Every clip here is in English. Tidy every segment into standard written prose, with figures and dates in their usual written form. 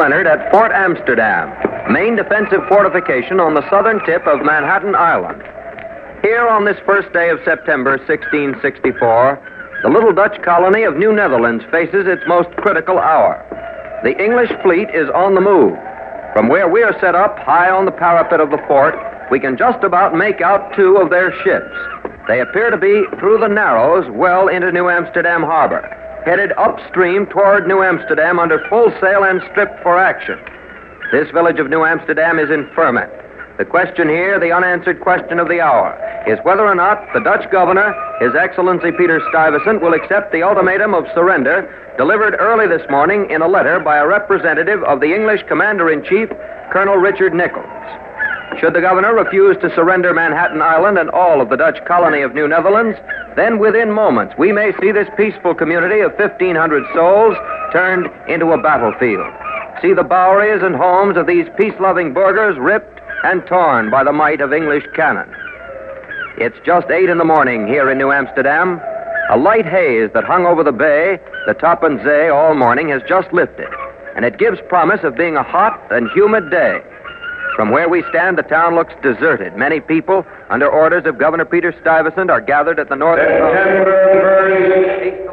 Leonard at Fort Amsterdam, main defensive fortification on the southern tip of Manhattan Island. Here on this first day of September 1664, the little Dutch colony of New Netherlands faces its most critical hour. The English fleet is on the move. From where we are set up high on the parapet of the fort, we can just about make out two of their ships. They appear to be through the Narrows well into New Amsterdam harbor, headed upstream toward New Amsterdam under full sail and stripped for action. This village of New Amsterdam is in ferment. The question here, the unanswered question of the hour, is whether or not the Dutch governor, His Excellency Peter Stuyvesant, will accept the ultimatum of surrender delivered early this morning in a letter by a representative of the English Commander-in-Chief, Colonel Richard Nichols. Should the governor refuse to surrender Manhattan Island and all of the Dutch colony of New Netherlands, then within moments we may see this peaceful community of 1,500 souls turned into a battlefield. See the boweries and homes of these peace-loving burghers ripped and torn by the might of English cannon. It's just 8 in the morning here in New Amsterdam. A light haze that hung over the bay, the Tappan Zee, all morning has just lifted, and it gives promise of being a hot and humid day. From where we stand, the town looks deserted. Many people, under orders of Governor Peter Stuyvesant, are gathered at the north end. September 1st,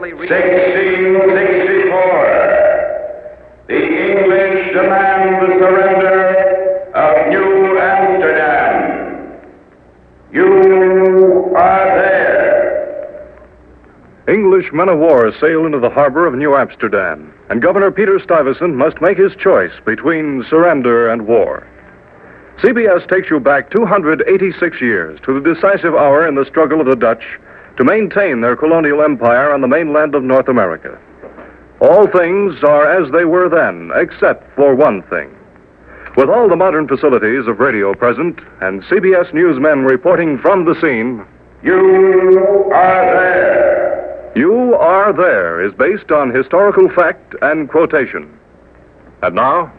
1664. The English demand the surrender of New Amsterdam. You are there. English men of war sail into the harbor of New Amsterdam, and Governor Peter Stuyvesant must make his choice between surrender and war. CBS takes you back 286 years to the decisive hour in the struggle of the Dutch to maintain their colonial empire on the mainland of North America. All things are as they were then, except for one thing. With all the modern facilities of radio present and CBS newsmen reporting from the scene, You are there. You Are There is based on historical fact and quotation. And now,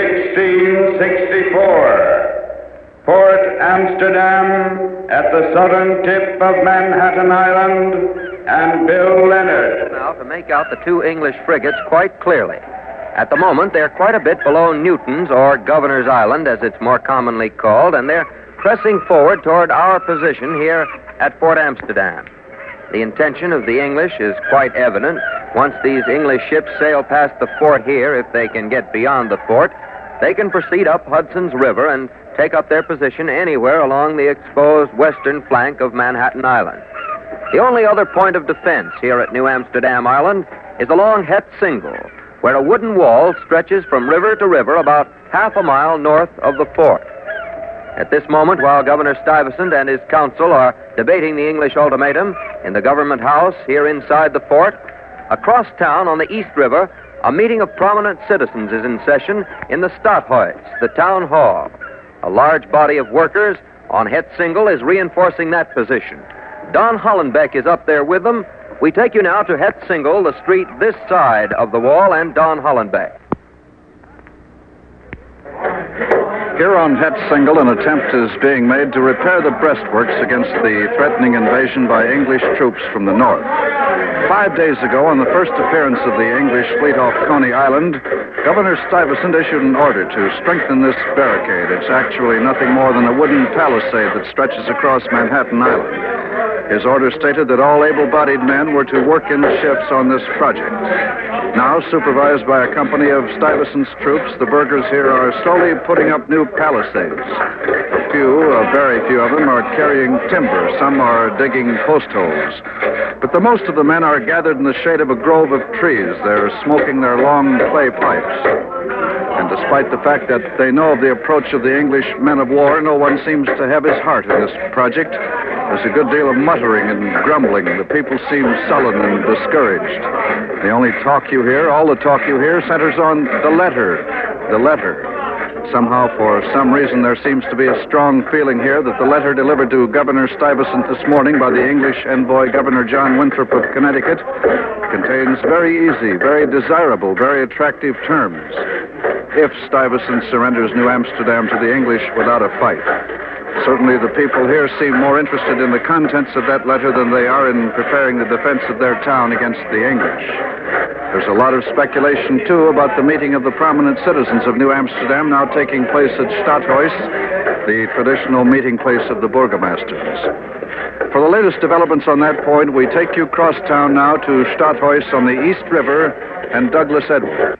1664. Fort Amsterdam at the southern tip of Manhattan Island, and Bill Leonard. Now to make out the two English frigates quite clearly. At the moment, they're quite a bit below Newton's, or Governor's Island, as it's more commonly called, and they're pressing forward toward our position here at Fort Amsterdam. The intention of the English is quite evident. Once these English ships sail past the fort here, if they can get beyond the fort, they can proceed up Hudson's River and take up their position anywhere along the exposed western flank of Manhattan Island. The only other point of defense here at New Amsterdam Island is along Het Single, where a wooden wall stretches from river to river about half a mile north of the fort. At this moment, while Governor Stuyvesant and his council are debating the English ultimatum in the government house here inside the fort, across town on the East River, a meeting of prominent citizens is in session in the Stadhuis, the town hall. A large body of workers on Het Single is reinforcing that position. Don Hollenbeck is up there with them. We take you now to Het Single, the street this side of the wall, and Don Hollenbeck. Here on Het Single, an attempt is being made to repair the breastworks against the threatening invasion by English troops from the north. 5 days ago, on the first appearance of the English fleet off Coney Island, Governor Stuyvesant issued an order to strengthen this barricade. It's actually nothing more than a wooden palisade that stretches across Manhattan Island. His order stated that all able-bodied men were to work in shifts on this project. Now, supervised by a company of Stuyvesant's troops, the burghers here are slowly putting up new palisades. Very few of them are carrying timber. Some are digging post holes. But the most of the men are gathered in the shade of a grove of trees. They're smoking their long clay pipes. And despite the fact that they know of the approach of the English men of war, no one seems to have his heart in this project. There's a good deal of muttering and grumbling. The people seem sullen and discouraged. The only talk you hear, all the talk you hear, centers on the letter. The letter. Somehow, for some reason, there seems to be a strong feeling here that the letter delivered to Governor Stuyvesant this morning by the English envoy, Governor John Winthrop of Connecticut, contains very easy, very desirable, very attractive terms. If Stuyvesant surrenders New Amsterdam to the English without a fight. Certainly the people here seem more interested in the contents of that letter than they are in preparing the defense of their town against the English. There's a lot of speculation, too, about the meeting of the prominent citizens of New Amsterdam now taking place at Stadhuis, the traditional meeting place of the burgomasters. For the latest developments on that point, we take you cross town now to Stadhuis on the East River and Douglas Edward.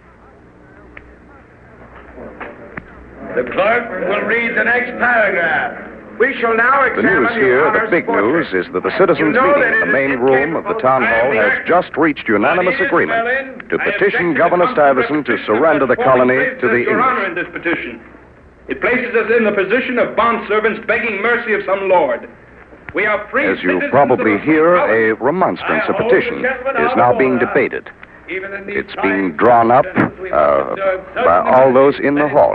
The clerk will read the next paragraph. We shall now The news here, the big news, is that the citizens' meeting in the main room of the town hall has just reached unanimous agreement to petition Governor Stuyvesant to surrender the colony to the English. In this petition. It places us in the position of bondservants begging mercy of some lord. We are free. As you probably hear, a remonstrance, a petition, is now being debated. It's being drawn up by all those in the hall.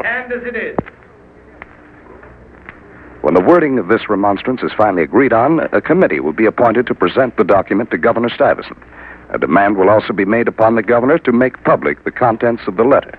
When the wording of this remonstrance is finally agreed on, a committee will be appointed to present the document to Governor Stuyvesant. A demand will also be made upon the governor to make public the contents of the letter.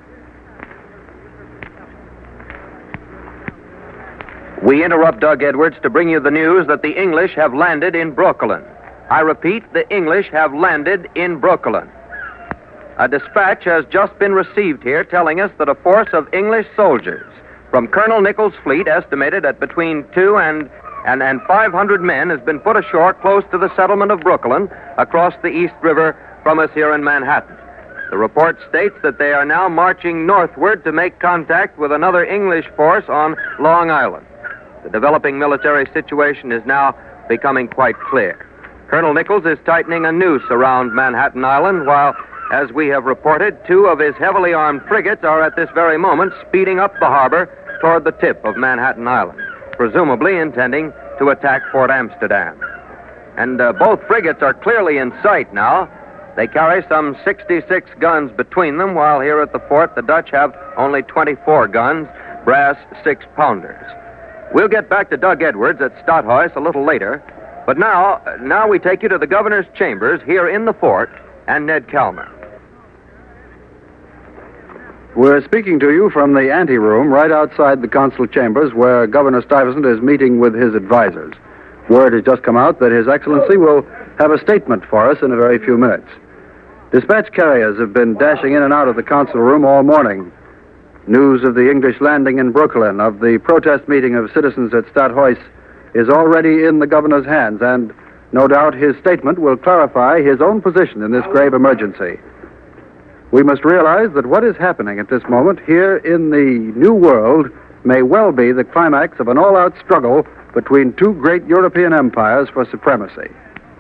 We interrupt Doug Edwards to bring you the news that the English have landed in Brooklyn. I repeat, the English have landed in Brooklyn. A dispatch has just been received here telling us that a force of English soldiers from Colonel Nichols' fleet, estimated at between 200 and 500 men, has been put ashore close to the settlement of Brooklyn across the East River from us here in Manhattan. The report states that they are now marching northward to make contact with another English force on Long Island. The developing military situation is now becoming quite clear. Colonel Nichols is tightening a noose around Manhattan Island, while, as we have reported, 2 of his heavily armed frigates are at this very moment speeding up the harbor toward the tip of Manhattan Island, presumably intending to attack Fort Amsterdam. And both frigates are clearly in sight now. They carry some 66 guns between them, while here at the fort the Dutch have only 24 guns, brass 6-pounders. We'll get back to Doug Edwards at Stadhuis a little later, but now we take you to the governor's chambers here in the fort and Ned Calmer. We're speaking to you from the anteroom right outside the council chambers where Governor Stuyvesant is meeting with his advisors. Word has just come out that His Excellency will have a statement for us in a very few minutes. Dispatch carriers have been dashing in and out of the council room all morning. News of the English landing in Brooklyn, of the protest meeting of citizens at Stadhuis, is already in the governor's hands, and no doubt his statement will clarify his own position in this grave emergency. We must realize that what is happening at this moment here in the New World may well be the climax of an all-out struggle between 2 great European empires for supremacy.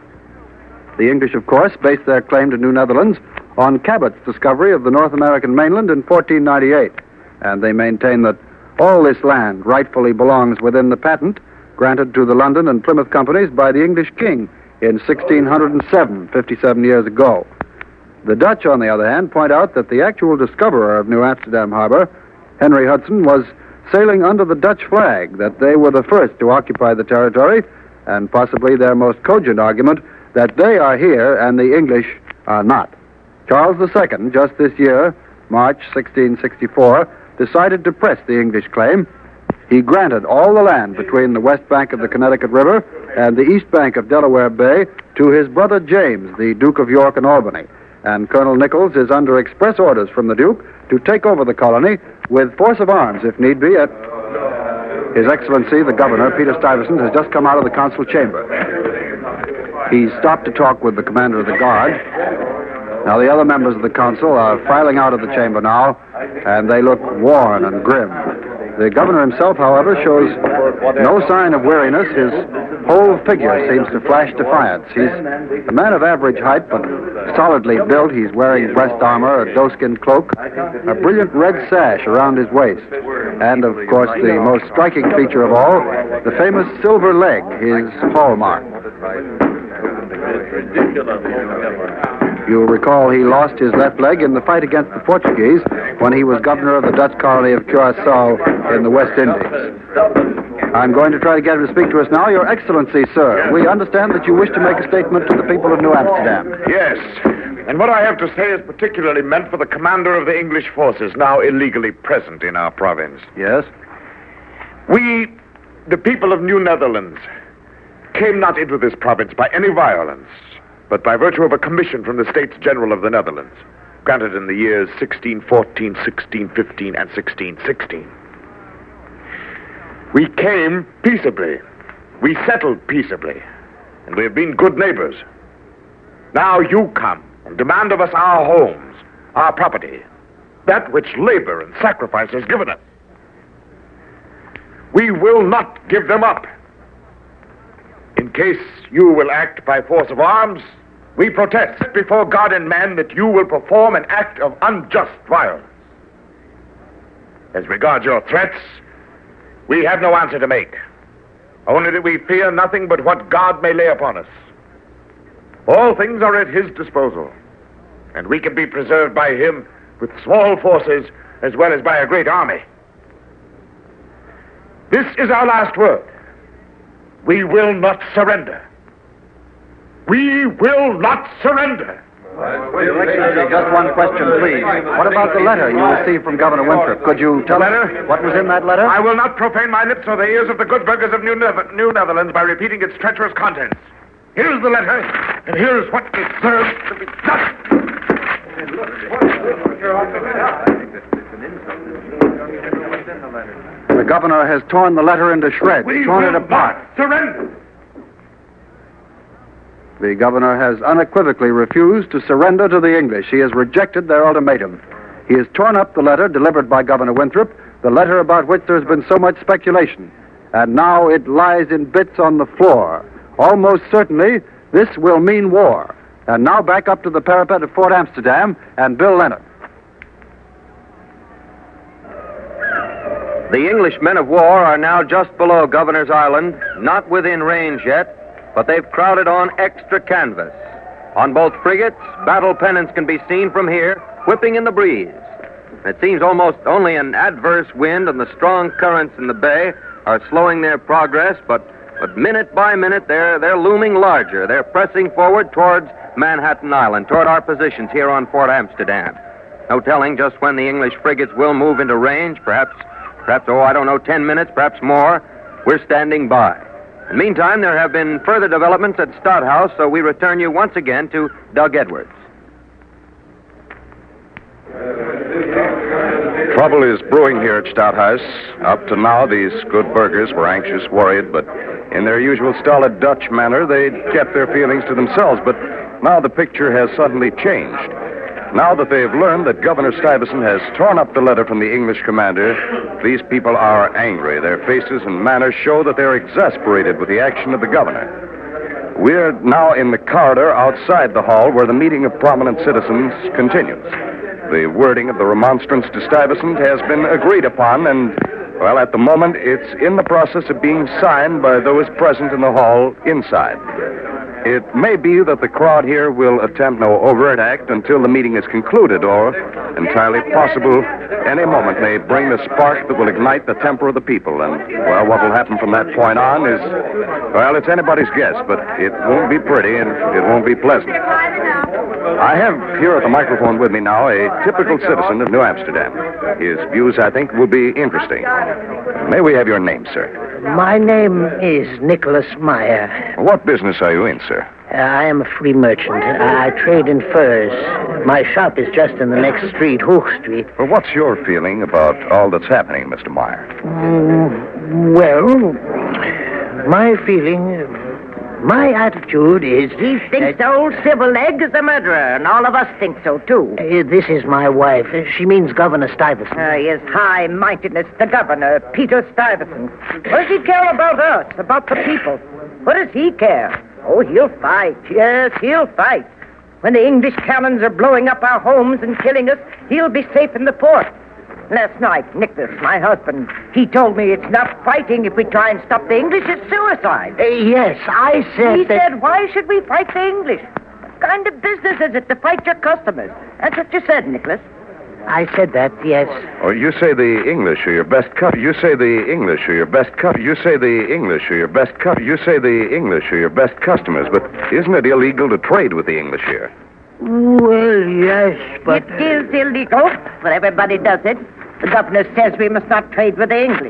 The English, of course, based their claim to New Netherlands on Cabot's discovery of the North American mainland in 1498, and they maintain that all this land rightfully belongs within the patent granted to the London and Plymouth companies by the English king in 1607, 57 years ago. The Dutch, on the other hand, point out that the actual discoverer of New Amsterdam Harbor, Henry Hudson, was sailing under the Dutch flag, that they were the first to occupy the territory, and possibly their most cogent argument that they are here and the English are not. Charles II, just this year, March 1664, decided to press the English claim. He granted all the land between the west bank of the Connecticut River and the east bank of Delaware Bay to his brother James, the Duke of York and Albany. And Colonel Nichols is under express orders from the Duke to take over the colony with force of arms, if need be, at... His Excellency, the Governor, Peter Stuyvesant, has just come out of the council chamber. He's stopped to talk with the commander of the guard. Now, the other members of the council are filing out of the chamber now, and they look worn and grim. The governor himself, however, shows no sign of weariness. His whole figure seems to flash defiance. He's a man of average height, but solidly built. He's wearing breast armor, a doeskin cloak, a brilliant red sash around his waist, and, of course, the most striking feature of all, the famous silver leg, his hallmark. You'll recall he lost his left leg in the fight against the Portuguese when he was governor of the Dutch colony of Curaçao in the West Indies. I'm going to try to get him to speak to us now. Your Excellency, sir, we understand that you wish to make a statement to the people of New Amsterdam. Yes, and what I have to say is particularly meant for the commander of the English forces now illegally present in our province. Yes? We The people of New Netherlands came not into this province by any violence, but by virtue of a commission from the States General of the Netherlands, granted in the years 1614, 1615, and 1616. We came peaceably. We settled peaceably. And we have been good neighbors. Now you come and demand of us our homes, our property, that which labor and sacrifice has given us. We will not give them up. In case you will act by force of arms, we protest before God and man that you will perform an act of unjust violence. As regards your threats, we have no answer to make. Only that we fear nothing but what God may lay upon us. All things are at his disposal, and we can be preserved by him with small forces as well as by a great army. This is our last word. We will not surrender. We will not surrender. Your Excellency, just one question, please. What about the letter you received from Governor Winthrop? Could you tell us what was in that letter? I will not profane my lips or the ears of the good burghers of New Netherlands by repeating its treacherous contents. Here's the letter, and here's what deserves to be done. The governor has torn the letter into shreds, torn it apart. Surrender. The governor has unequivocally refused to surrender to the English. He has rejected their ultimatum. He has torn up the letter delivered by Governor Winthrop, the letter about which there's been so much speculation. And now it lies in bits on the floor. Almost certainly, this will mean war. And now back up to the parapet of Fort Amsterdam and Bill Leonard. The English men of war are now just below Governor's Island, not within range yet, but they've crowded on extra canvas. On both frigates, battle pennants can be seen from here, whipping in the breeze. It seems almost only an adverse wind and the strong currents in the bay are slowing their progress, but minute by minute they're looming larger. They're pressing forward towards Manhattan Island, toward our positions here on Fort Amsterdam. No telling just when the English frigates will move into range, perhaps, 10 minutes, perhaps more. We're standing by. In the meantime, there have been further developments at Stouthouse, so we return you once again to Doug Edwards. Trouble is brewing here at Stouthouse. Up to now, these good burghers were anxious, worried, but in their usual stolid Dutch manner, they kept their feelings to themselves. But now the picture has suddenly changed. Now that they've learned that Governor Stuyvesant has torn up the letter from the English commander, these people are angry. Their faces and manners show that they're exasperated with the action of the governor. We're now in the corridor outside the hall where the meeting of prominent citizens continues. The wording of the remonstrance to Stuyvesant has been agreed upon, and, well, at the moment, it's in the process of being signed by those present in the hall inside. It may be that the crowd here will attempt no overt act until the meeting is concluded, or, entirely possible, any moment may bring the spark that will ignite the temper of the people. And, well, what will happen from that point on is, well, it's anybody's guess, but it won't be pretty and it won't be pleasant. I have here at the microphone with me now a typical citizen of New Amsterdam. His views, I think, will be interesting. May we have your name, sir? My name is Nicholas Meyer. What business are you in, sir? I am a free merchant. I trade in furs. My shop is just in the next street, Hoch Street. Well, what's your feeling about all that's happening, Mr. Meyer? Well, my feeling... My attitude is... He thinks old Sybil Legg is a murderer, and all of us think so, too. This is my wife. She means Governor Stuyvesant. His high-mindedness, the governor, Peter Stuyvesant. What does he care about us, about the people? What does he care? Oh, he'll fight. Yes, he'll fight. When the English cannons are blowing up our homes and killing us, he'll be safe in the port. Last night, Nicholas, my husband, he told me it's not fighting if we try and stop the English, it's suicide. Yes, I said He said, why should we fight the English? What kind of business is it to fight your customers? That's what you said, Nicholas. I said that, yes. Oh, you say the English are your best cut. You say the English are your best cut. You say the English are your best cut. You say the English are your best customers, but isn't it illegal to trade with the English here? Well, yes, but... It is illegal, but everybody does it. The governor says we must not trade with the English.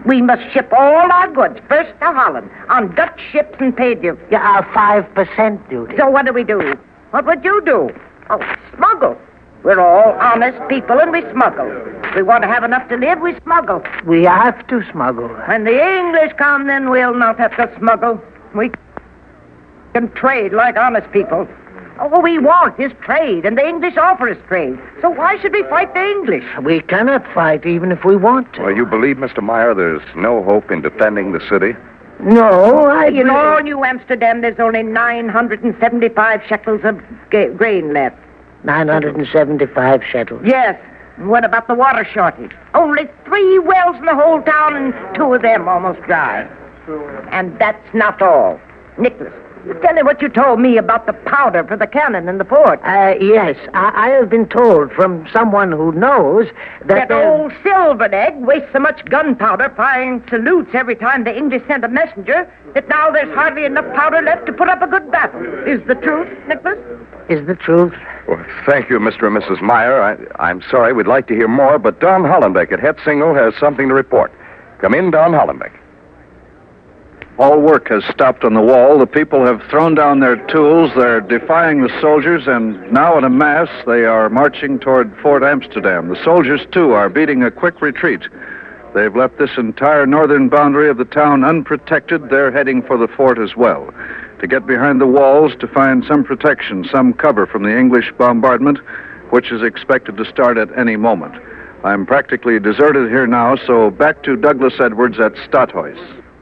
We must ship all our goods first to Holland on Dutch ships and pay duty. Yeah, 5% duty. So what do we do? What would you do? Oh, smuggle. We're all honest people, and we smuggle. We want to have enough to live, we smuggle. We have to smuggle. When the English come, then we'll not have to smuggle. We can trade like honest people. All we want is trade, and the English offer us trade. So why should we fight the English? We cannot fight even if we want to. Well, you believe, Mr. Meyer, there's no hope in defending the city? No, In all New Amsterdam, there's only 975 shekels of grain left. 975 shekels. Yes. What about the water shortage? Only 3 wells in the whole town, and 2 of them almost dry. And that's not all. Nicholas, tell me what you told me about the powder for the cannon in the fort. Yes, I have been told from someone who knows that old Silverleg wastes so much gunpowder firing salutes every time the English send a messenger that now there's hardly enough powder left to put up a good battle. Is the truth, Nicholas? Is the truth? Well, thank you, Mr. and Mrs. Meyer. I'm sorry, we'd like to hear more, but Don Hollenbeck at Hetzingle has something to report. Come in, Don Hollenbeck. All work has stopped on the wall. The people have thrown down their tools. They're defying the soldiers, and now in a mass, they are marching toward Fort Amsterdam. The soldiers, too, are beating a quick retreat. They've left this entire northern boundary of the town unprotected. They're heading for the fort as well, to get behind the walls to find some protection, some cover from the English bombardment, which is expected to start at any moment. I'm practically deserted here now, so back to Douglas Edwards at Stadhuis.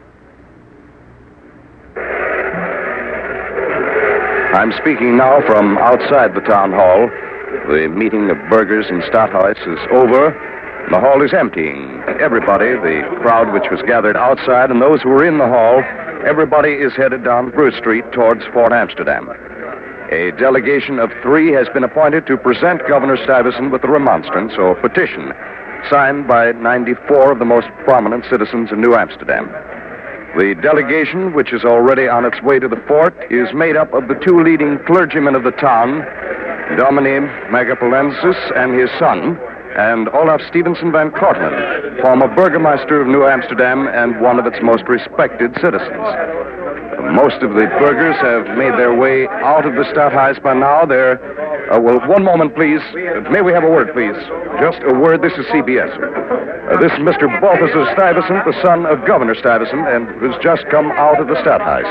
I'm speaking now from outside the town hall. The meeting of burghers in Stadhuis is over. The hall is emptying. Everybody, the crowd which was gathered outside and those who were in the hall, everybody is headed down Bruce Street towards Fort Amsterdam. A delegation of 3 has been appointed to present Governor Stuyvesant with a remonstrance or petition signed by 94 of the most prominent citizens in New Amsterdam. The delegation, which is already on its way to the fort, is made up of the 2 leading clergymen of the town, Dominee Megapolensis and his son, and Olaf Stevenson van Cortlandt, former burgomaster of New Amsterdam and one of its most respected citizens. Most of the burghers have made their way out of the Stadhuis by now. Well, one moment, please. May we have a word, please? Just a word. This is CBS. This is Mr. Balthasar Stuyvesant, the son of Governor Stuyvesant, and who's just come out of the Stadhuis.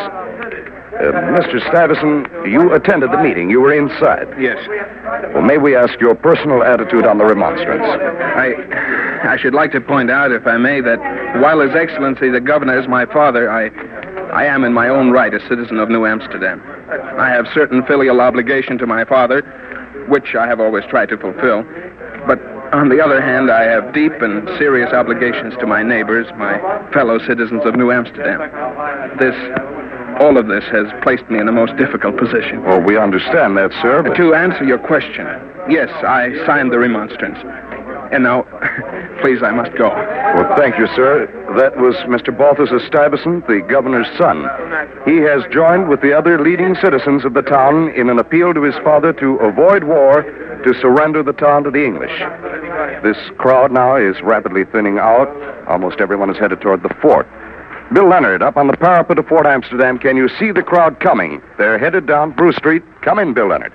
Mr. Stuyvesant, you attended the meeting. You were inside. Yes. Well, may we ask your personal attitude on the remonstrance? I should like to point out, if I may, that while His Excellency the Governor is my father, I am in my own right a citizen of New Amsterdam. I have certain filial obligation to my father, which I have always tried to fulfill. But on the other hand, I have deep and serious obligations to my neighbors, my fellow citizens of New Amsterdam. All of this has placed me in a most difficult position. Well, we understand that, sir. But... To answer your question, yes, I signed the remonstrance. And now, please, I must go. Well, thank you, sir. That was Mr. Balthasar Stuyvesant, the governor's son. He has joined with the other leading citizens of the town in an appeal to his father to avoid war, to surrender the town to the English. This crowd now is rapidly thinning out. Almost everyone is headed toward the fort. Bill Leonard, up on the parapet of Fort Amsterdam, can you see the crowd coming? They're headed down Bruce Street. Come in, Bill Leonard.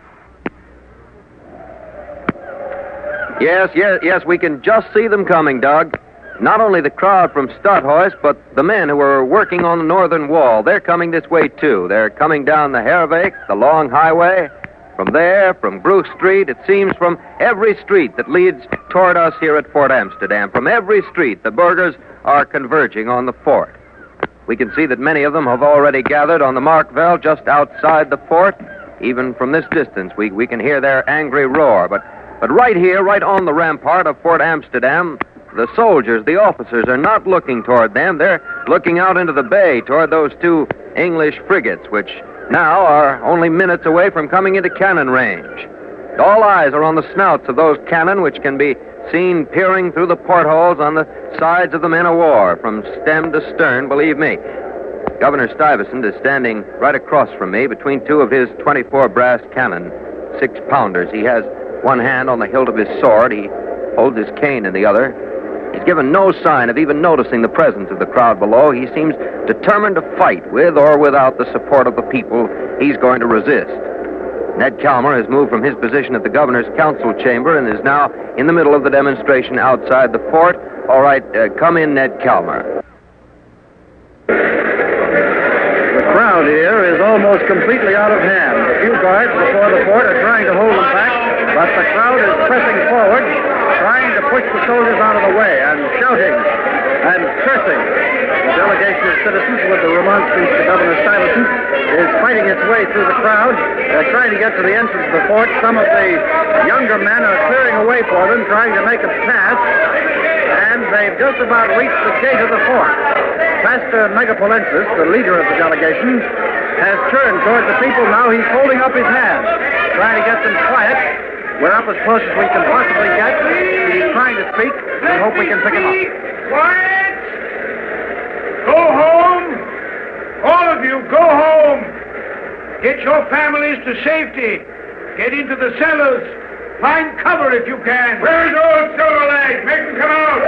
Yes, we can just see them coming, Doug. Not only the crowd from Stadhuis, but the men who are working on the northern wall. They're coming this way, too. They're coming down the Herweg, the long highway. From there, from Bruce Street, it seems from every street that leads toward us here at Fort Amsterdam. From every street, the burghers are converging on the fort. We can see that many of them have already gathered on the Markveld just outside the fort. Even from this distance, we can hear their angry roar. But right here, right on the rampart of Fort Amsterdam, the soldiers, the officers, are not looking toward them. They're looking out into the bay toward those 2 English frigates, which now are only minutes away from coming into cannon range. All eyes are on the snouts of those cannon, which can be seen peering through the portholes on the sides of the men of war, from stem to stern, believe me. Governor Stuyvesant is standing right across from me between 2 of his 24 brass cannon, 6-pounders. He has one hand on the hilt of his sword. He holds his cane in the other. He's given no sign of even noticing the presence of the crowd below. He seems determined to fight with or without the support of the people he's going to resist. Ned Calmer has moved from his position at the governor's council chamber and is now in the middle of the demonstration outside the fort. All right, come in, Ned Calmer. The crowd here is almost completely out of hand. A few guards before the fort are trying to hold them back, but the crowd is pressing forward, trying to push the soldiers out of the way and shouting and cursing. The delegation of citizens with the remonstrance to Governor Stuyvesant is fighting its way through the crowd. They're trying to get to the entrance of the fort. Some of the younger men are clearing a way for them, trying to make a pass, and they've just about reached the gate of the fort. Pastor Megapolensis, the leader of the delegation, has turned toward the people now. He's holding up his hands, trying to get them quiet. We're up as close as we can possibly get. He's trying to speak. We hope we can pick him up. Quiet! Go home! All of you, go home! Get your families to safety. Get into the cellars. Find cover if you can. Where's old Silverleg? Make him come out!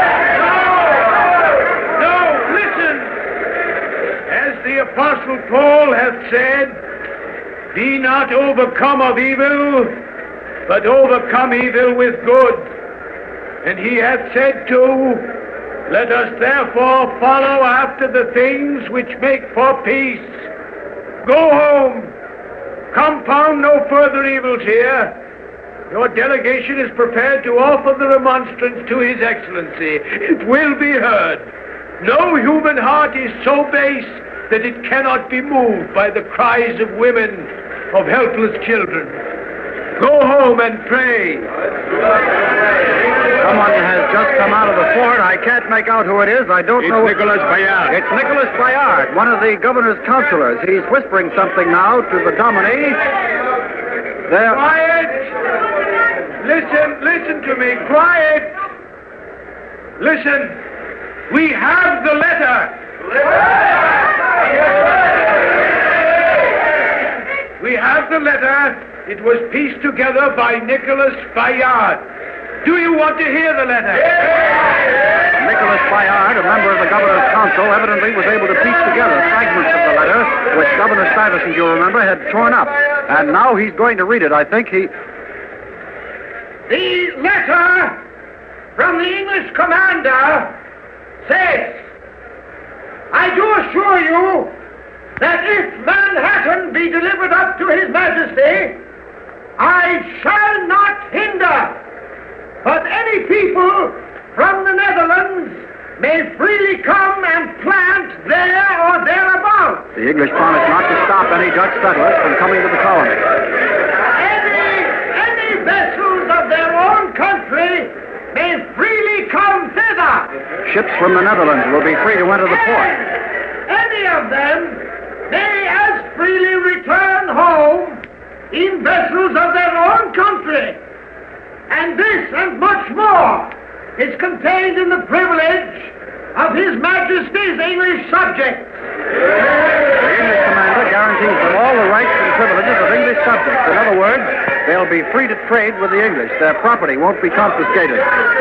No, listen! As the Apostle Paul hath said, be not overcome of evil, but overcome evil with good. And he hath said too, let us therefore follow after the things which make for peace. Go home. Compound no further evils here. Your delegation is prepared to offer the remonstrance to His Excellency. It will be heard. No human heart is so base that it cannot be moved by the cries of women, of helpless children. Go home and pray. Someone has just come out of the fort. I can't make out who it is. I don't know. It's Nicholas Bayard. It's Nicholas Bayard, one of the governor's counselors. He's whispering something now to the dominie. There. Quiet! Listen to me. Quiet! Listen. We have the letter. We have the letter. It was pieced together by Nicholas Bayard. Do you want to hear the letter? Nicholas Bayard, a member of the governor's council, evidently was able to piece together fragments of the letter, which Governor Stuyvesant, you remember, had torn up. And now he's going to read it. I think he... The letter from the English commander says, I do assure you that if Manhattan be delivered up to His Majesty, I shall not hinder, but any people from the Netherlands may freely come and plant there or thereabouts. The English promised not to stop any Dutch settlers from coming to the colony. Any vessels of their own country may freely come thither. Ships from the Netherlands will be free to enter the port. Any of them may as freely return home in vessels of their own country. And this and much more is contained in the privilege of His Majesty's English subjects. The English commander guarantees them all the rights and privileges of English subjects. In other words, they'll be free to trade with the English. Their property won't be confiscated.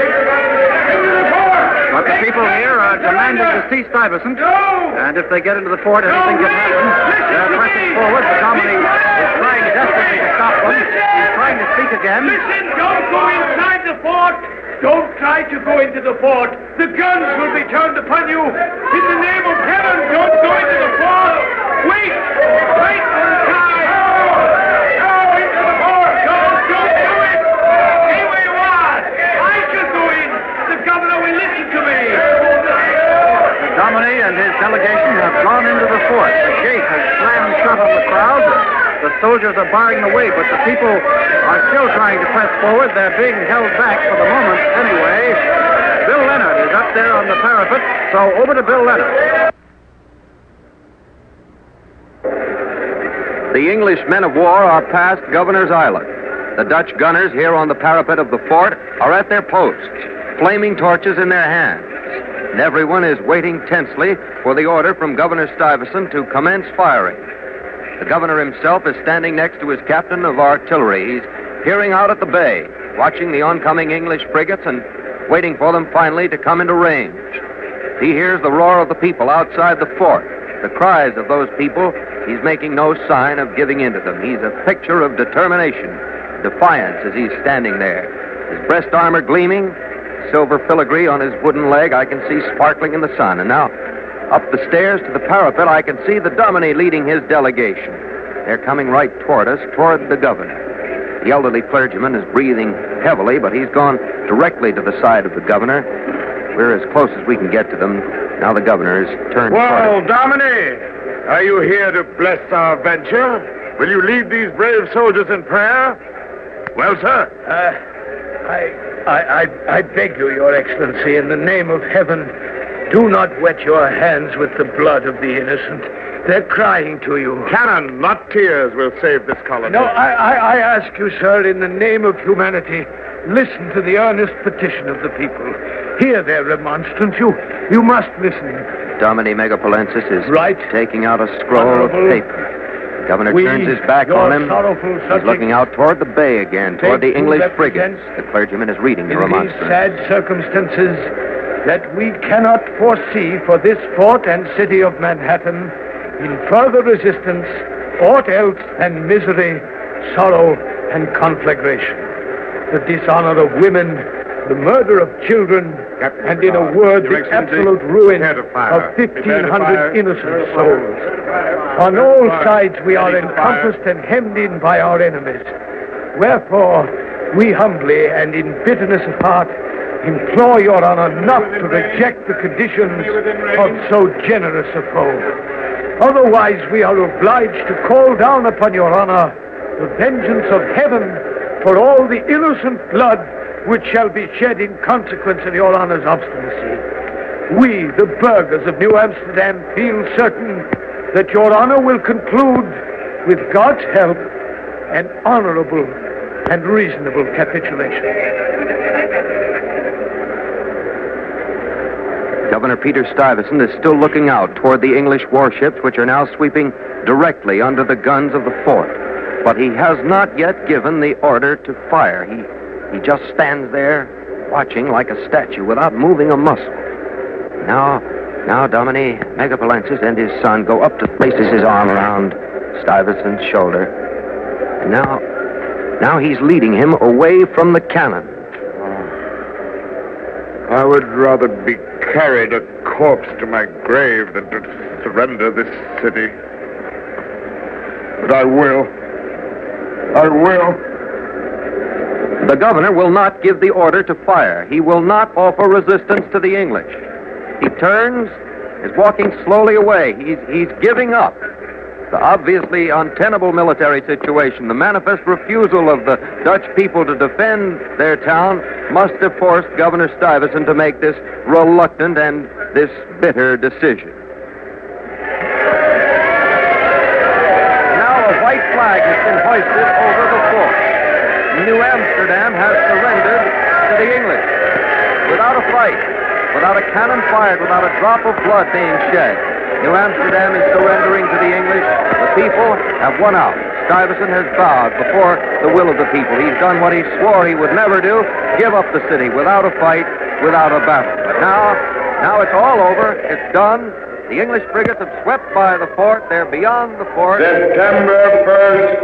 But the people here are demanding to see Stuyvesant, and if they get into the fort, anything can happen. They're pressing forward. The dominie is trying desperately to stop them. He's trying to speak again. Listen, don't go inside the fort. Don't try to go into the fort. The guns will be turned upon you. In the name of heaven, don't go into the fort. Wait for the time. Go into the fort. Don't do it. Stay where you are. I shall go in. The governor will listen to me. The dominie and his delegation have gone into the fort. The gate has slammed shut on the crowd. The soldiers are barring the way, but the people are still trying to press forward. They're being held back for the moment anyway. Bill Leonard is up there on the parapet, so over to Bill Leonard. The English men of war are past Governor's Island. The Dutch gunners here on the parapet of the fort are at their posts, flaming torches in their hands. And everyone is waiting tensely for the order from Governor Stuyvesant to commence firing. The governor himself is standing next to his captain of artillery. He's peering out at the bay, watching the oncoming English frigates and waiting for them finally to come into range. He hears the roar of the people outside the fort, the cries of those people. He's making no sign of giving in to them. He's a picture of determination, defiance as he's standing there. His breast armor gleaming, silver filigree on his wooden leg I can see sparkling in the sun. And now, up the stairs to the parapet, I can see the Dominie leading his delegation. They're coming right toward us, toward the governor. The elderly clergyman is breathing heavily, but he's gone directly to the side of the governor. We're as close as we can get to them. Now the governor is turned Well, toward us. Dominie, are you here to bless our venture? Will you lead these brave soldiers in prayer? Well, sir. I beg you, Your Excellency, in the name of heaven, do not wet your hands with the blood of the innocent. They're crying to you. Cannon, not tears, will save this colony. No, I ask you, sir, in the name of humanity, listen to the earnest petition of the people. Hear their remonstrance. You must listen. Dominie Megapolensis is Right. taking out a scroll Honorable, of paper. The governor we, turns his back your on him. sorrowful He's subjects, looking out toward the bay again, toward the take English who frigates. represents The clergyman is reading the in these remonstrance. sad circumstances that we cannot foresee for this fort and city of Manhattan in further resistance aught else than misery, sorrow, and conflagration. The dishonor of women, the murder of children, and in a word, the absolute ruin of 1,500 innocent souls. On all sides we are encompassed and hemmed in by our enemies. Wherefore, we humbly and in bitterness of heart implore your honor not to reject the conditions of so generous a foe. Otherwise, we are obliged to call down upon your honor the vengeance of heaven for all the innocent blood which shall be shed in consequence of your honor's obstinacy. We, the burghers of New Amsterdam, feel certain that your honor will conclude, with God's help, an honorable and reasonable capitulation. Governor Peter Stuyvesant is still looking out toward the English warships, which are now sweeping directly under the guns of the fort. But he has not yet given the order to fire. He just stands there, watching like a statue, without moving a muscle. Now Dominie Megapolensis and his son go up to places his arm around Stuyvesant's shoulder. And now he's leading him away from the cannon. I would rather be carried a corpse to my grave than to surrender this city. But I will. The governor will not give the order to fire. He will not offer resistance to the English. He turns, is walking slowly away. He's giving up. The obviously untenable military situation, the manifest refusal of the Dutch people to defend their town, must have forced Governor Stuyvesant to make this reluctant and this bitter decision. Now a white flag has been hoisted over the fort. New Amsterdam has surrendered to the English without a fight, without a cannon fired, without a drop of blood being shed. New Amsterdam is surrendering to the English. The people have won out. Stuyvesant has bowed before the will of the people. He's done what he swore he would never do, give up the city without a fight, without a battle. But now it's all over. It's done. The English frigates have swept by the fort. They're beyond the fort. September 1st,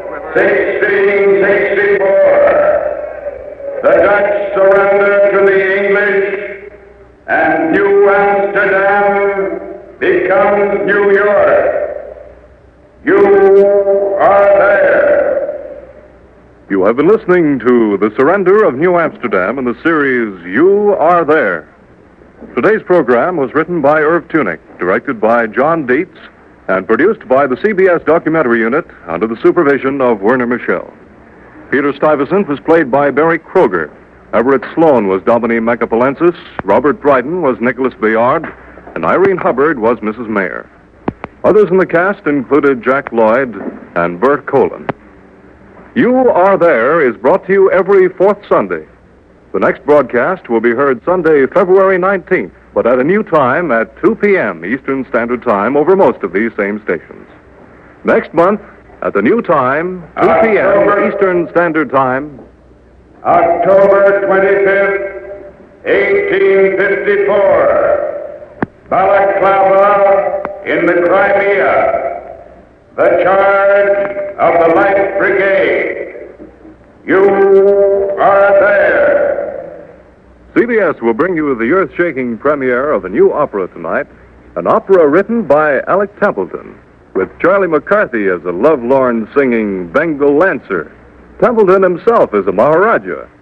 1664. The Dutch surrender to the English, and New Amsterdam becomes New York. You are there. You have been listening to The Surrender of New Amsterdam in the series You Are There. Today's program was written by Irv Tunick, directed by John Dietz, and produced by the CBS Documentary Unit under the supervision of Werner Michel. Peter Stuyvesant was played by Barry Kroger. Everett Sloan was Dominie Megapolensis. Robert Dryden was Nicholas Bayard. And Irene Hubbard was Mrs. Mayer. Others in the cast included Jack Lloyd and Bert Colin. You Are There is brought to you every fourth Sunday. The next broadcast will be heard Sunday, February 19th, but at a new time at 2 p.m. Eastern Standard Time over most of these same stations. Next month, at the new time, 2 p.m. Eastern Standard Time. October 25th, 1854, Balaclava in the Crimea, the charge of the Light Brigade. You are there. CBS will bring you the earth-shaking premiere of a new opera tonight, an opera written by Alec Templeton, with Charlie McCarthy as a lovelorn singing Bengal Lancer. Templeton himself is a Maharaja.